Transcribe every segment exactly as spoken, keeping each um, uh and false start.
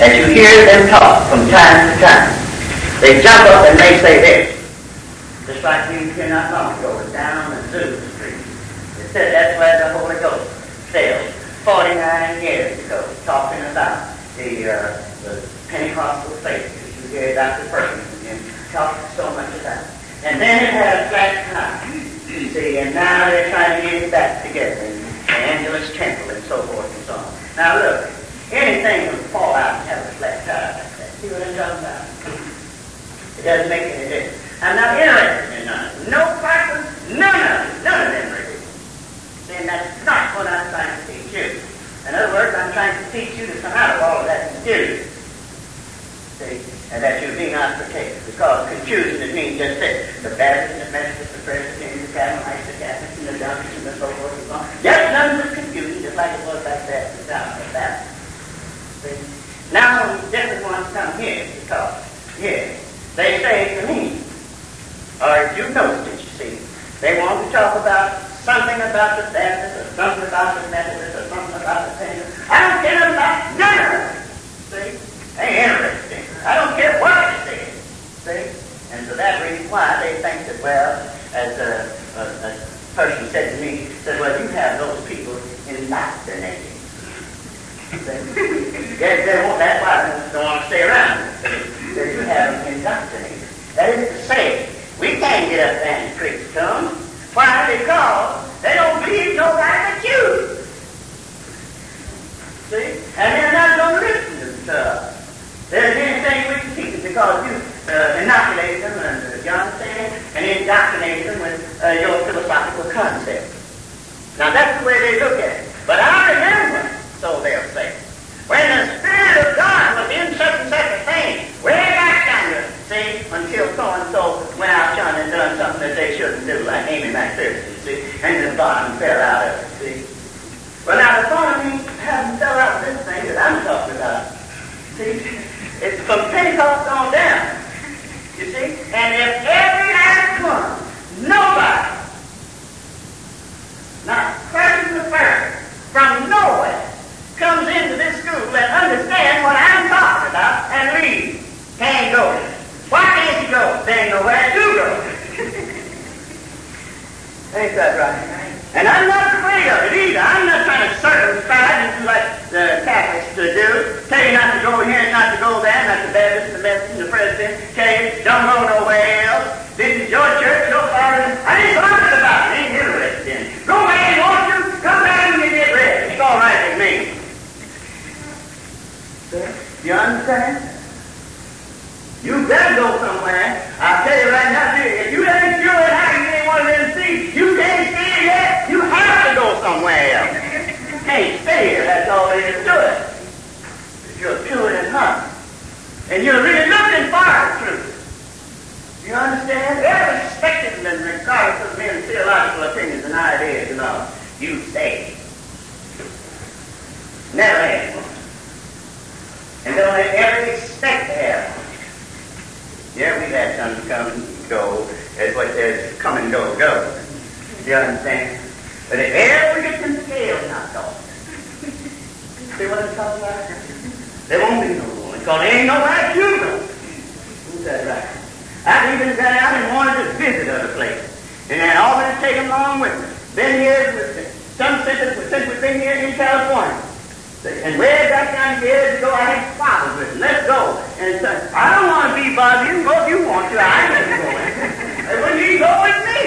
as you hear them talk from time to time, they jump up and they say this. Just like we here not long ago, was down on Azusa Street. They said that's where the Holy Ghost sailed forty-nine years ago, talking about the, uh, the Pentecostal faith. You hear Doctor Perkins and talk so much about it. And then it had a flat time. You see, and now they're trying to get it back together in Angelus Temple and so forth and so on. Now look, anything will fall out and have a flat tire like that. See what I'm talking about? It doesn't make any difference. I'm not interested in none. No person, none of them, none of them really. And that's not what I'm trying to teach you. In other words, I'm trying to teach you to come out of all of that confusion. See? And that you be not partakers. Because confusion, it means just this. The Baptist, the Methodist, the Presbyterian, the Catholics, the Catholics, and the Dunkies, and the so forth and so on. Just none of this confusion, just like it was back there in the South of Baptist. See? Now, different ones come here because, yeah, they say to me, or you noticed it, you see, they want to talk about something about the Baptist, or something about the Methodist, or something about the Pentecostal. I don't care about none of it. See? They ain't interested. I don't care what it says. See? And for that reason why they think that, well, as a, a, a person said to me, said, well, you have those people indoctrinated. See? they, they won't, that's why they don't want to stay around. That you have them indoctrinated. That is to say, we can't get up there and preach to them. Why? Because they don't believe nobody but you. See? And they're not going to listen to us. There's anything we can teach them because you uh, inoculated them, and, uh, you understand? And indoctrinated them with uh, your philosophical concepts. Now that's the way they look at it. But I remember, so they'll say, when the Spirit of God was in such and such a thing, way back yonder, see, until so-and-so went out yonder and done something that they shouldn't do, like Amy McPherson, see, and the bottom fell out of it, see. Well, now the bottom hasn't fell out of this thing that I'm talking about, see. It's from Pentecost on down, you see. And if every last one, nobody, not person to person, from nowhere, comes into this school and understands what I'm talking about and leaves, can't go. Why can't you go? There ain't nowhere to go. Ain't that right? And I'm not afraid of it either. I'm not trying to circumcise and do like the Catholics to do. Tell you not to go here and not to go there, not the Baptist, the Methodist, the President. Tell you don't go nowhere else. This is your church, so far. I ain't bothered about it. Ain't interested in it. Go where you want to. Come back and you get ready. It's all right with me. You understand? You better go somewhere. I'll tell you right now, if you ain't sure how you ain't one of them seats, you can't stay here. You have to go somewhere else. You can't stay here. That's all there is to it. If you're pure in heart. And you're really looking for the truth. You understand? Irrespective and regardless of men's theological opinions and ideas and all, you stay. Never had one. And don't ever expect to have one. Yeah, we've had some come and go, as what there's come and go go. You understand? But if ever we get them scales knocked off, see what I'm talking about? There won't be no one, because there ain't nowhere to go. Who's that right? I've even gone out and wanted to visit other places. And then all of it taken along with me. Been here with some since, since we've been here in California. And way back down years ago, I had fathers with me. Let's go. And said, I don't want to be bothered. You can go if you want to. I ain't going. And when you go with me.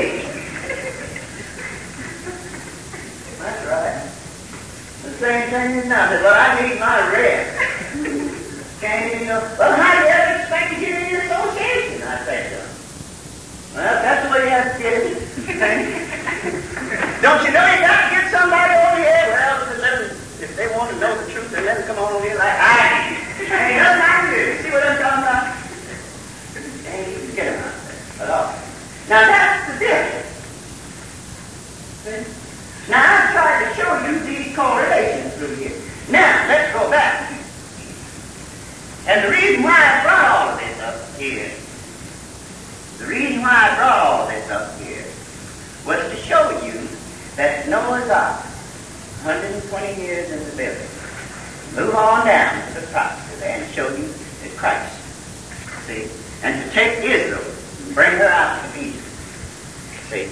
That's right. The same thing is now. Said, well, I need my rest. Can't even know. Well, how do you ever expect to get in your association? I say so. Well, that's the way you have to get it. Don't you know you got to get somebody over here? Well, let them. If they want to know the truth, then let them come on over here like I ain't nothing I can do. See what I'm talking about? Ain't even get them out there at all. Now that's the difference. See? Now I've tried to show you these correlations through here. Now let's go back. And the reason why I brought all of this up here, the reason why I brought all of this up here was to show you that Noah's Ark, one hundred twenty years in the building. Move on down to the property understand, to show you that Christ, see, and to take Israel and bring her out of Egypt, see,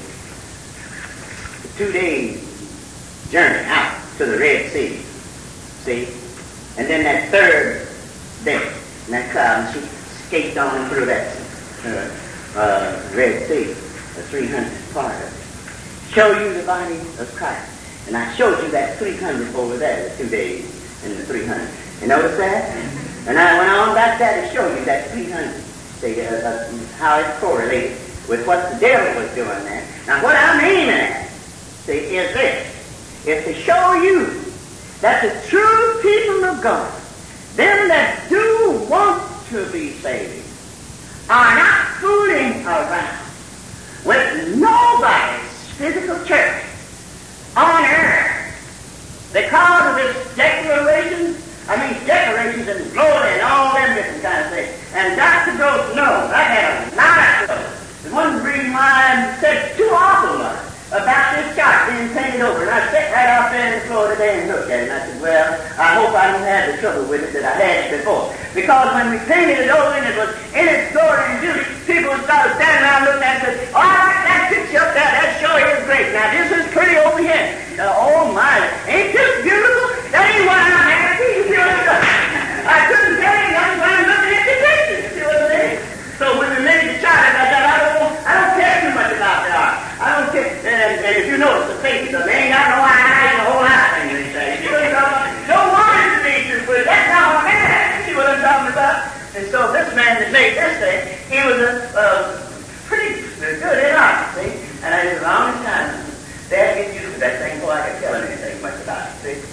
the two days journey out to the Red Sea, see, and then that third day, and that cloud, and she escaped on through that uh, uh, Red Sea, the three hundredth part of it. Show you the body of Christ. And I showed you that three hundred over there, the two days, and the three hundred. You notice that? And I went on back there to show you that three hundred. See, uh, uh, how it correlates with what the devil was doing there. Now, what I'm aiming at, see, is this. Is to show you that the true people of God, them that do want to be saved, are not fooling around with nobody's physical church on earth because of this declaration, I mean decorations and glory and all them different kind of things. And Doctor Gross knows, I had a lot of those. The one reason why I said too awful much about this chart being painted over, and I sat right off there in the floor today and looked at it, and I said, well, I hope I don't have the trouble with it that I had before. Because when we painted it over and it was in its glory and beauty, people started standing around looking at it and said, all right, that picture up there, that sure is great. Now, this is pretty over here. Uh, oh, my, ain't this beautiful? That ain't what I'm after. You see what I'm saying? I couldn't tell you, I'm trying to look at the picture. You see what I'm saying? So when we made the chart, I said, I don't, I don't care too much about the art. I don't care. And, and if you notice the faces, they ain't got no eyes and a whole lot of things they say. You know what I'm talking about? Don't want it to be too good. That's not what man. You see what I'm talking about? And so this man that made this thing, he was a uh, pretty good in art, see? And I said, long time, Dad get used to that thing before I could tell him anything much about it, see?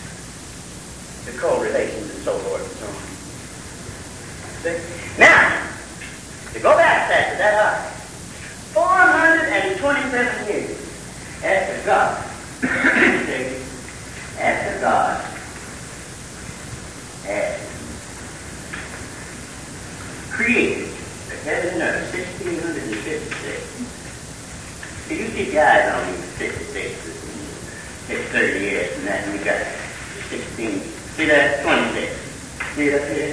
The correlations and so forth and so on. See? Now, to go back to that art, four hundred twenty-seven years after God, after God had created the heaven and earth, sixteen fifty-six. See, you keep your eyes on these fifty-six. It's thirty years from that, and we got sixteen. See that? twenty-six. See it up here?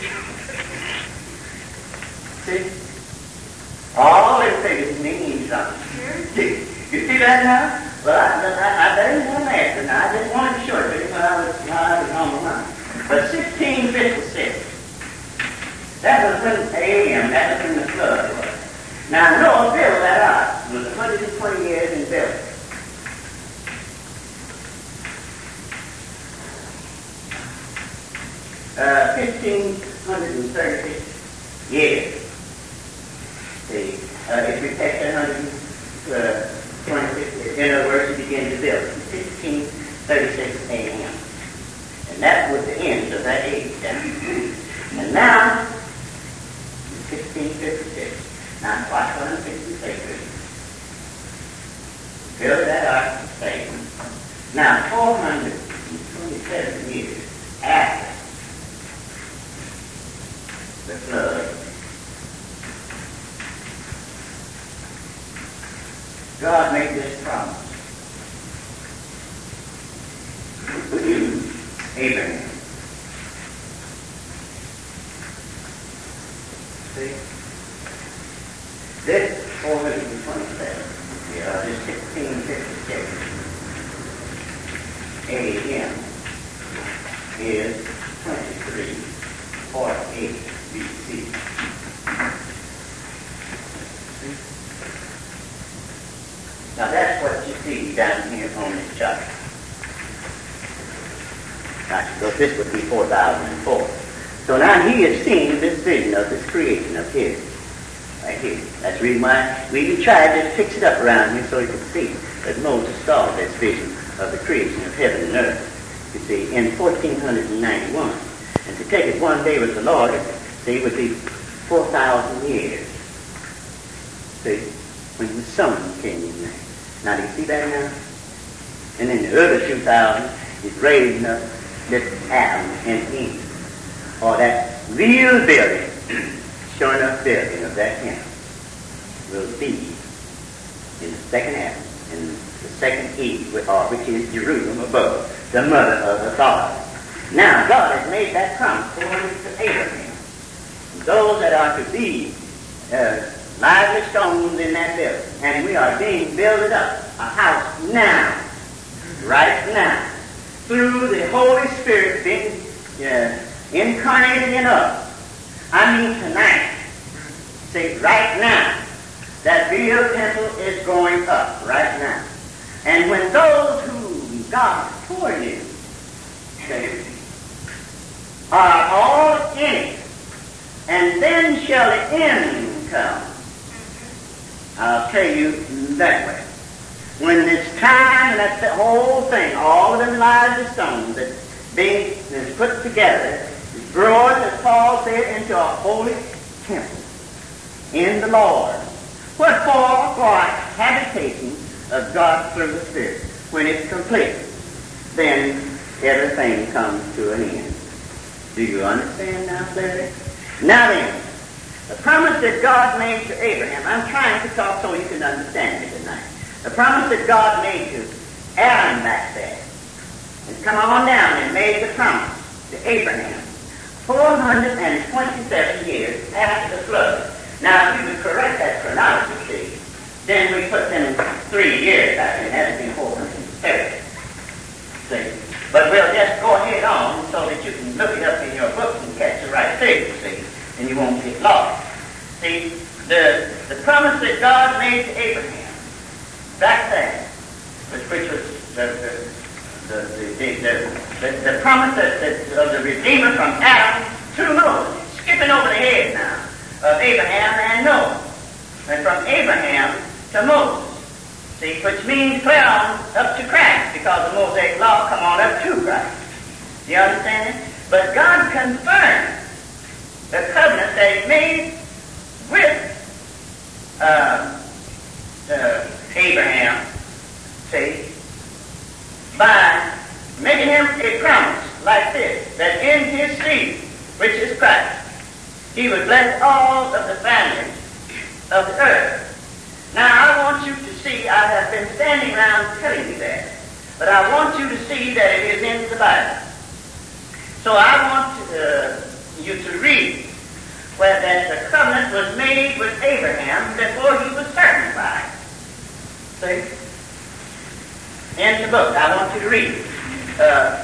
See? All them figures mean something. See? You see that now? Well, I, I, I better than that, and I just wanted to show it to you when I was, when I was on my mind. But sixteen fifty-six, that was when A M, that was when the flood was. Now, Noah built that ark. It was one hundred twenty years in building. Uh, fifteen thirty-six years. See, uh, if we take one hundred twenty-six years, in other words, he began to build in fifteen thirty-six A M. And that was the end of that age. And now, sixteen fifty-six, now watch what I'm fixing to say to you. Build that ark of faith. Now, four hundred twenty-seven years after the flood, God made this promise. Abraham. See? This four hundred twenty-seven, yeah, this sixteen fifty-six A M is twenty-three forty-eight B C. Now that's what you see down here on this chart. Now, so this would be four thousand four. So now he has seen this vision of this creation of his, right here. That's the reason why we tried to fix it up around here so he could see that Moses saw this vision of the creation of heaven and earth. You see, in fourteen ninety-one. And to take it one day with the Lord, see, it would be four thousand years. See, when the sun came in there. Now, do you see that now? And then the other two thousand is raising up this atom in Eden. Or that real building, showing up building of that camp will be in the second atom, in the second Eve, or which is Jerusalem above, the mother of us all. Now, God has made that promise to Abraham. Those that are to be uh, lively stones in that building. And we are being built up, a house now, right now, through the Holy Spirit being uh, incarnated in us. I mean tonight. See, right now, that real temple is going up right now. And when those who God poured in, see, are all in it, and then shall the end come. I'll tell you that way. When this time, and that's the whole thing, all of them lives of stones that being is put together, is growing, as Paul said, into a holy temple in the Lord. What for? For a habitation of God through the Spirit. When it's complete, then everything comes to an end. Do you understand now, clearly? Now then, the promise that God made to Abraham, I'm trying to talk so you can understand me tonight. The promise that God made to Adam back there, and come on down and made the promise to Abraham four hundred twenty-seven years after the flood. Now, if you would correct that chronology, see, then we put them three years back in, that would be four hundred thirty. See? But we'll just go ahead on so that you can look it up in your book and catch the right figure, see, and you won't get lost. See, the, the promise that God made to Abraham back there, which, which was the, the, the, the, the, the, the promise that, that, of the Redeemer from Adam to Moses, skipping over the head now, of Abraham and Noah, and from Abraham to Moses. See, which means clear on up to Christ, because the Mosaic law come on up to Christ. Do you understand it? But God confirmed the covenant that He made with uh, uh, Abraham, see, by making him a promise like this, that in his seed, which is Christ, He would bless all of the families of the earth. Now, I want you to see, I have been standing around telling you that, but I want you to see that it is in the Bible. So I want uh, you to read where that the covenant was made with Abraham before he was circumcised. See? In the book, I want you to read. Uh,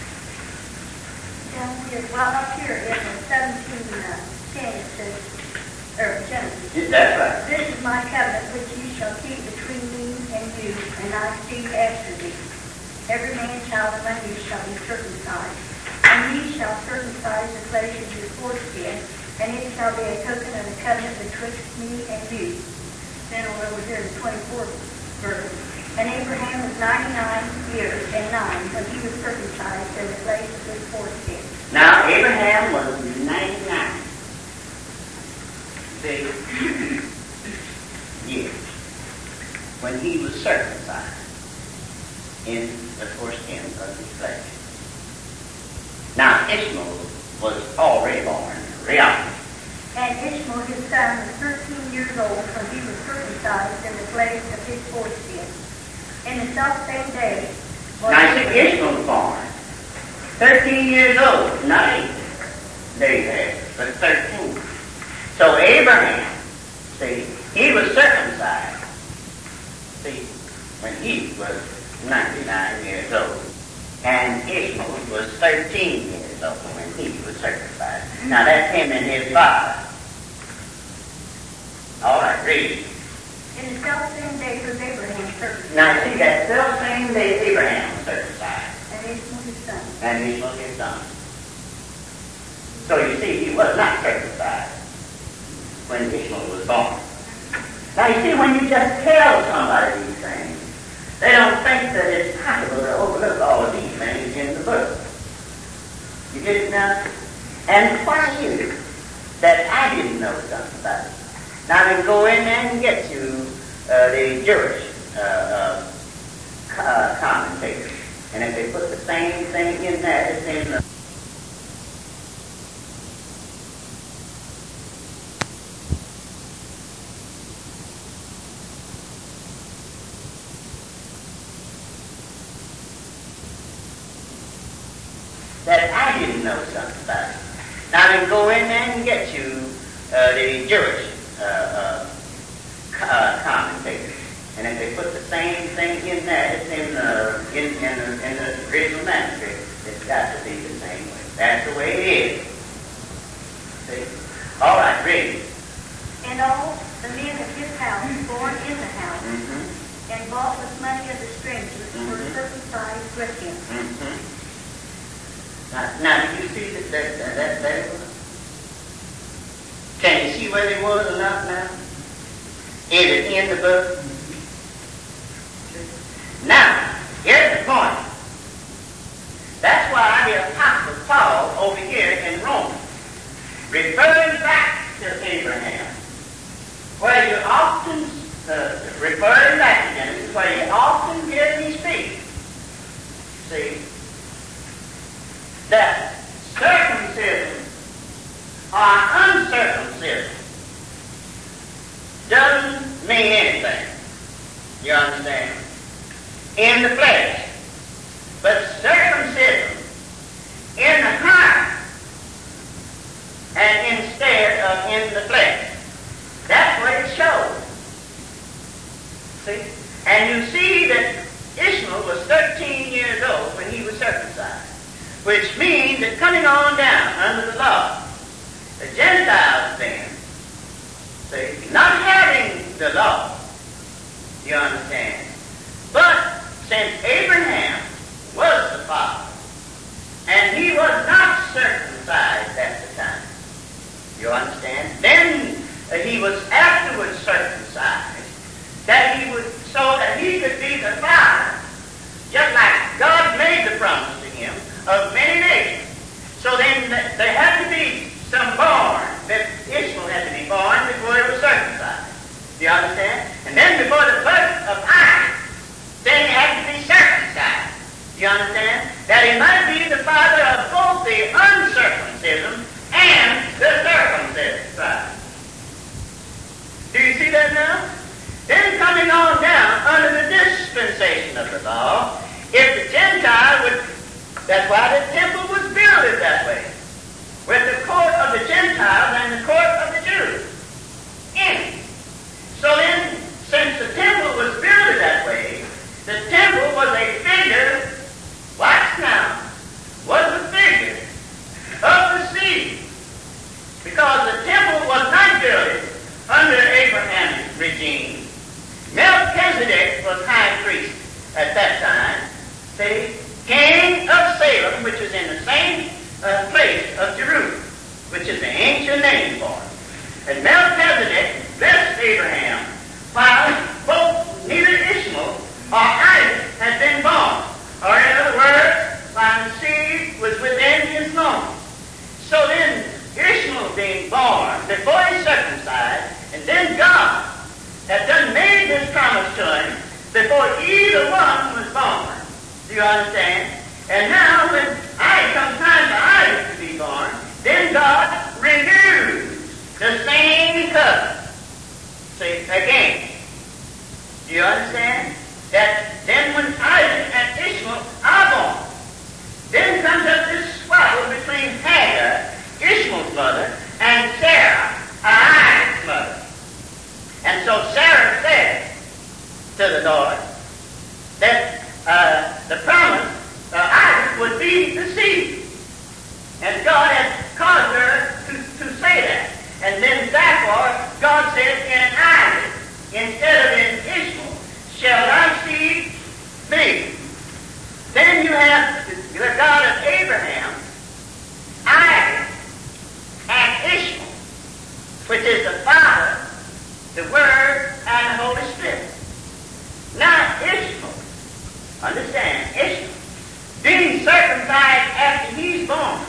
Down here, well, up here in the seventeen ten, it says, or Genesis. That's right. This is my covenant which you shall keep between me and you, and thy seed after thee. Every man child among you shall be circumcised. And ye shall circumcise the flesh of your foreskin, and it shall be a token of the covenant betwixt me and you. Then over here in the twenty-fourth verse. And Abraham was ninety-nine years and nine when he was circumcised in the place of his foreskin. Now, Abraham was ninety-nine. See? Years. When he was circumcised in the foreskin of his flesh. Now, Ishmael was already born, reality. And Ishmael, his son, was thirteen years old when he was circumcised in the place of his foreskin. In the self-same day... Now, see, Ishmael was born thirteen years old, not eight days, but thirteen. So Abraham, see, he was circumcised, see, when he was ninety-nine years old. And Ishmael was thirteen years old when he was circumcised. Now that's him and his father. All right, read. In the self-same day was Abraham circumcised. Now see, that self-same day Abraham was circumcised. And Ishmael his son. And Ishmael his son. So you see, he was not circumcised when Ishmael was born. Now you see, when you just tell somebody these things, they don't think that it's possible to overlook all of these things in the book. You get it now? And why is it that I didn't know something about it? Now we can go in there and get to uh, the Jewish uh, uh, uh, commentators. And if they put the same thing in there, it's in the that I didn't know something about it. Now then go in there and get you uh, the Jewish uh, uh, uh, commentators. And if they put the same thing in there, it's in, uh, in, in, the, in the original manuscript, it's got to be the same way. That's the way it is. See? All right, read. And all the men of his house, born in the house, Mm-hmm. and bought with money of the strangers, Mm-hmm. were circumcised with him. Mm-hmm. Now, now, do you see that that, that, that, that was? Can you see where they was or not now? Is it in the book? Now, here's the point. That's why the Apostle Paul over here in Rome, referring back to Abraham, where you often, uh, referring back to Genesis, where you often hear me speak. See, that circumcision or uncircumcision doesn't mean anything. You understand? In the flesh. But circumcision in the heart and instead of in the flesh. That's what it shows. See? And you see that Ishmael was thirteen years old when he was circumcised, which means that coming on down under the law, the Gentiles then, see, not having the law, you understand, but since Abraham was the father, and he was not circumcised at the time, you understand, then uh, he was afterwards circumcised, that he would, so that he could be the father, just like God made the promise to him of many nations. So then th- there had to be some born, that Ishmael had to be born before he was circumcised. Do you understand? And then before the birth of Isaac, then he had to be circumcised. Do you understand? That he might be the father of both the uncircumcision and the circumcision. Do you see that now? Then coming on down under the dispensation of the law, if the Gentile would, that's why the temple was built that way, with the court of the Gentiles and the court of the Jews in it. So then, since the temple was built that way, the temple was a figure, watch now, was a figure of the seed. Because the temple was not built under Abraham's regime. Melchizedek was high priest at that time, see, king of Salem, which is in the same uh, place of Jerusalem, which is the ancient name for it. And Melchizedek blessed Abraham while both neither Ishmael or Isaac had been born, or in other words, while the seed was within his loins. So then, Ishmael being born before he circumcised, and then God had done made this promise to him before either one was born. Do you understand? And now when I come time for Isaac to be born, then God renews the same covenant. See, again. Do you understand? That then when Isaac and Ishmael are born, then comes up this squabble between Hagar, Ishmael's mother, and Sarah, Isaac's mother. And so Sarah said to the Lord that uh, the promise uh, Isaac would be the seed. And God had caused her to, to say that. And then therefore God said, in Isaac, instead of in Ishmael, shall thy seed be. Then you have the God of Abraham, Isaac, and Ishmael, which is the Father, the Word, and the Holy Spirit. Now Ishmael, understand, Ishmael, being circumcised after he's born,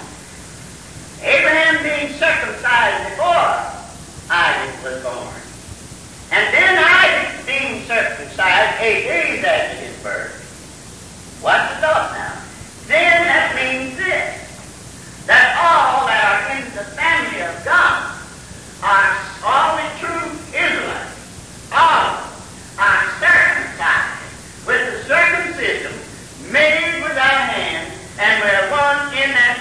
Abraham being circumcised before Isaac was born, and then Isaac being circumcised eight days after his birth. What's the thought now? Then that means this, that all that are in the family of God are all the true Israelites. All are circumcised with the circumcision made without hand, and we're one in that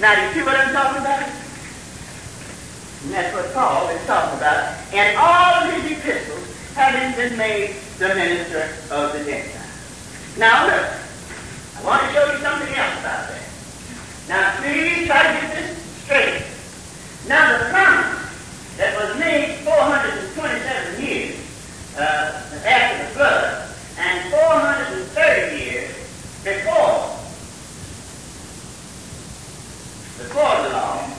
Now, do you see what I'm talking about? And that's what Paul is talking about. And all of his epistles having been made the minister of the Gentiles. Now, look, I want to show you something else about that. Now, please try to get this straight. Now, the promise that was made four hundred twenty-seven years uh, after the flood, and four hundred thirty years before, before the law.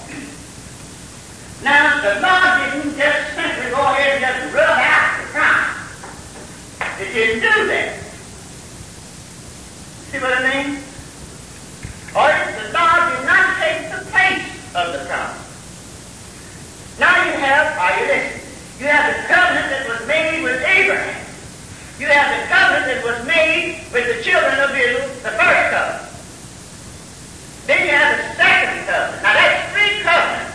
Now, the law didn't just simply go ahead and just rub out the promise. It didn't do that. See what I mean? Or the law did not take the place of the promise. Now you have, are you listening? You have the covenant that was made with Abraham. You have the covenant that was made with the children of Israel, the first covenant. Then you have the second covenant. Now that's three covenants.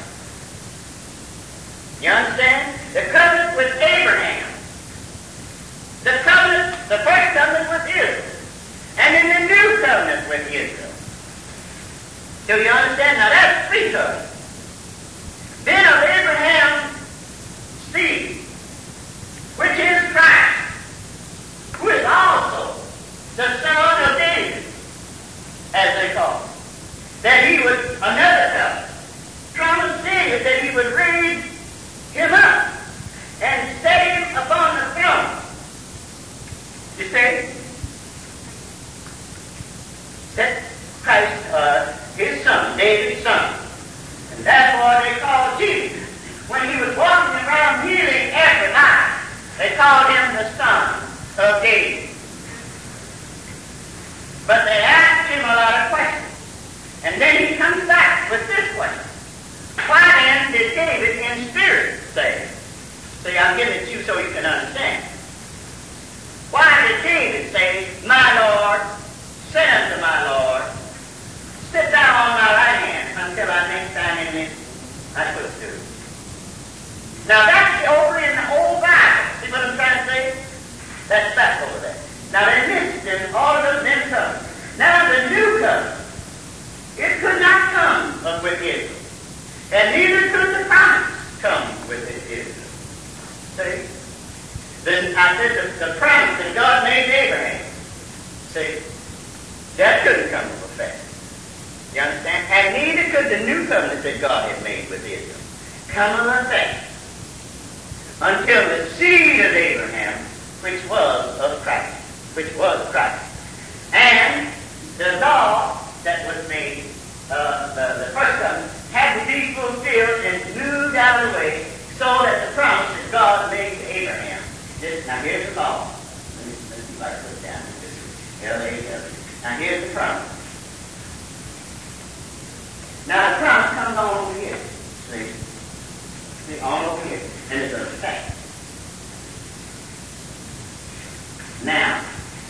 You understand? The covenant with Abraham. The covenant, the first covenant with Israel. And then the new covenant with Israel. Do you understand? Now that's three covenants. Then of Abraham's seed, which is Christ, who is also the son of David, as they call him, that he would, another covenant, promised David that he would raise him up and set him upon the throne. You see? That Christ, uh, his son, David's son. And that's why they called Jesus. When he was walking around healing every night, they called him the son of David. But they asked him a lot of questions. And then he comes back with this question. Why then did David in spirit say? See, I'm giving it to you so you can understand. Why did David say, my Lord, say unto my Lord, sit down on my right hand until I make thine enemies thy footstool? Now that's over in the old Bible. See what I'm trying to say? That's back over there. Now they missed them, all of those men covenants. Now the new covenant, it could not come up with Israel. And neither could the promise come with Israel. See? Then I said the, the promise that God made to Abraham. See? That couldn't come to effect. You understand? And neither could the new covenant that God had made with Israel come to effect until the seed of Abraham, which was of Christ, which was Christ. And the law that was made, uh, the, the first covenant, had to be fulfilled and moved out of the way so that the promise that God made to Abraham. This, now here's the law. Let me, let me see if I can put it down. L A W. Now here's the promise. Now the promise comes on over here. See? See, on over here. And it's a fact. Now,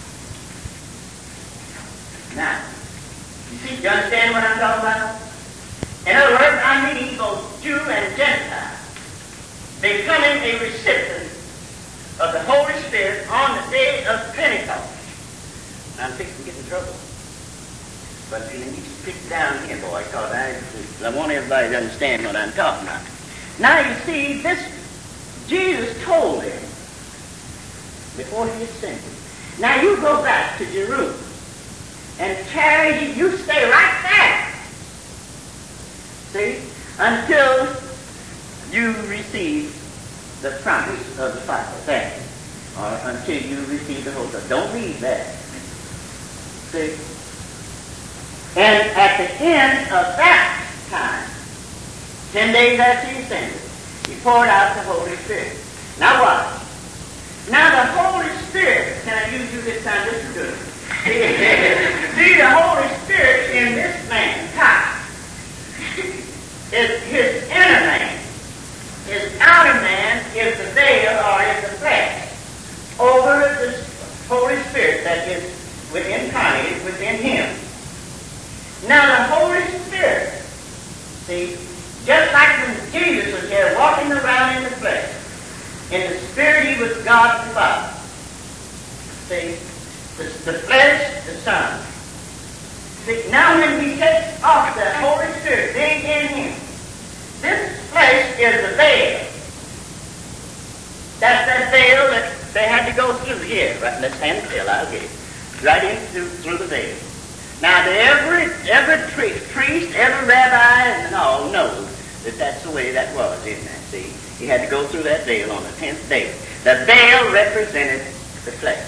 now, you see, you understand what I'm talking about? In other words, I mean both Jew and Gentile becoming a recipient of the Holy Spirit on the day of Pentecost. I'm fixing to get in trouble. But you need to stick down here, boy, because I, I want everybody to understand what I'm talking about. Now you see, this, Jesus told him before he ascended. Now you go back to Jerusalem and tarry, you stay right there. See? Until you receive the promise of the Father there. Or until you receive the Holy Ghost. Don't leave that. See? And at the end of that time, ten days after he ascended, he poured out the Holy Spirit. Now what? Now the Holy Spirit, can I use you this time? This is good. See, the Holy Spirit in this man, Ty, is his inner man. His outer man is the veil or is the flesh over the Holy Spirit that is within incarnated within him. Now the Holy Spirit, see, just like when Jesus was here walking around in the flesh, in the Spirit he was God the Father. See, the, the flesh, the Son. See, now when he takes off the Holy Spirit being in him, this flesh is the veil. That's that veil that they had to go through here. Right, let's stand still, I'll get it. Right into through the veil. Now, every every priest, priest, every rabbi, and all knows that that's the way that was, isn't it? See, he had to go through that veil on the tenth day. The veil represented the flesh.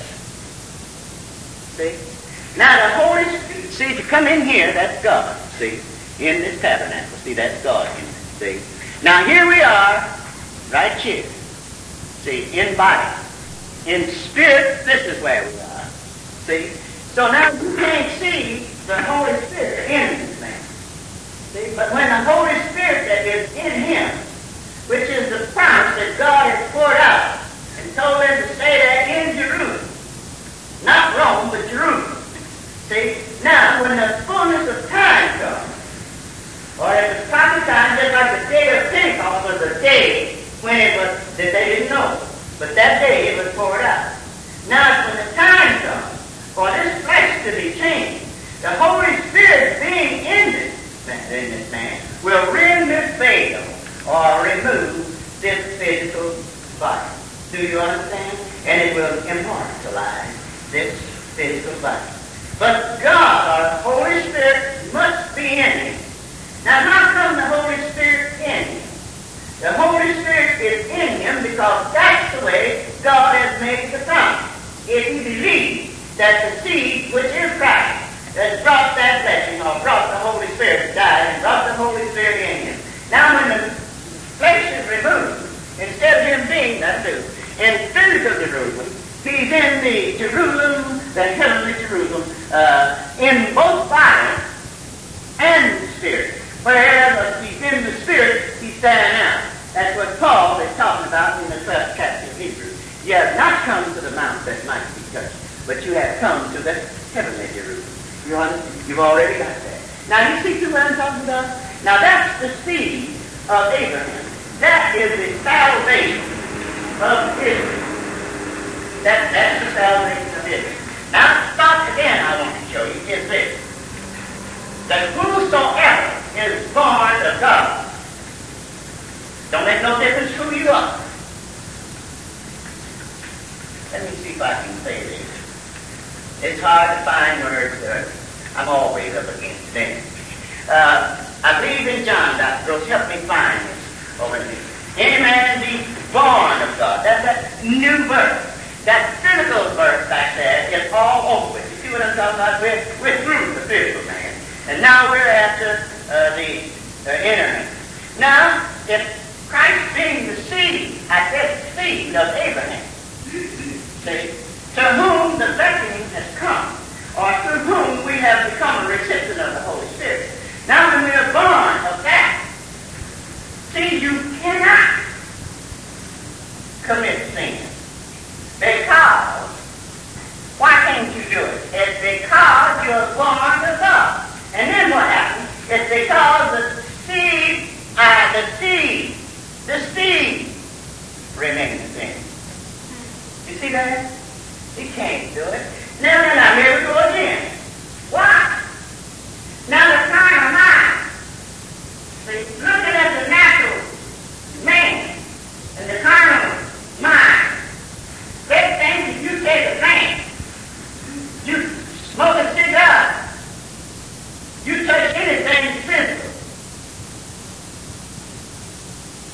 See? Now, the Holy Spirit, see, to come in here, that's God. See, in this tabernacle. See, that's God in it. See? Now, here we are, right here. See, in body. In spirit, this is where we are. See? So now you can't see the Holy Spirit in this man. See? But when the Holy Spirit that is in him, which is the promise that God has poured out and told them to stay there in Jerusalem. Not Rome, but Jerusalem. See? Now, when the fullness of time comes, or at the proper time, just like the day of Pentecost was a day when it was, that they didn't know. But that day it was poured out. Now, when the time comes for this flesh to be changed, the Holy Spirit being in this man, in this man will rend this veil or remove this physical body. Do you understand? And it will immortalize this physical body. But God, or the Holy Spirit, must be in him. Now, how come the Holy Spirit in him? The Holy Spirit is in him because that's the way God has made the promise. If you believe that the seed, which is Christ, has brought that blessing, or brought the Holy Spirit, died, and brought the Holy Spirit in him. Now, when the flesh is removed, instead of him being that dude, in physical Jerusalem, he's in the Jerusalem, the heavenly Jerusalem, uh, in both body and spirit. Whereas he's in the spirit, he's standing out. That's what Paul is talking about in the twelfth chapter of Hebrews. You have not come to the mount that might be touched, but you have come to the heavenly Jerusalem. You understand? You've already got that. Now, you see what I'm talking about? Now, that's the seed of Abraham. That is the salvation of Israel. That, that's the salvation of Israel. Now, the spot again I want to show you is this. That whosoever is born of God, don't make no difference who you are. Let me see if I can say this. It's hard to find words there. I'm always up against them. Uh, I believe in John, Doctor Gross. Help me find this over here. Any man be born of God. That's that new birth. That physical birth back there is all over. You see what I'm talking about? We're, we're through the physical man. And now we're after uh, the uh, inner man. Now, if Christ being the seed, I said seed of Abraham, see, to whom the blessing has come, or through whom we have become a recipient of the Holy Spirit. Now, when we are born of that, see, you cannot commit sin. Because, why can't you do it? It's because you're born of God. And then what happens? It's because the seed, uh, the seed, the seed remains in. You see that? He can't do it. Now, now, now, here we go again. What? Now, the carnal mind. See, look